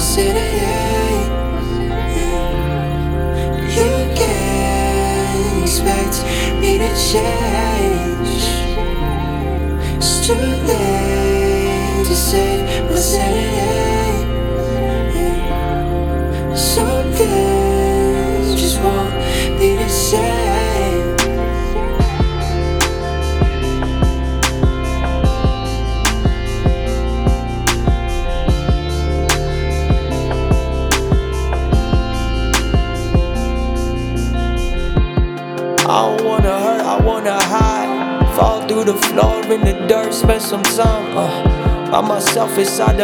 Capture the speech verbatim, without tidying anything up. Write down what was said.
said it ain't. You can't expect me to change. It's too late to say what's in it ain't. Some things just won't be the same. I don't wanna hurt, I wanna hide. Fall through the floor in the dirt, spend some time uh, by myself inside the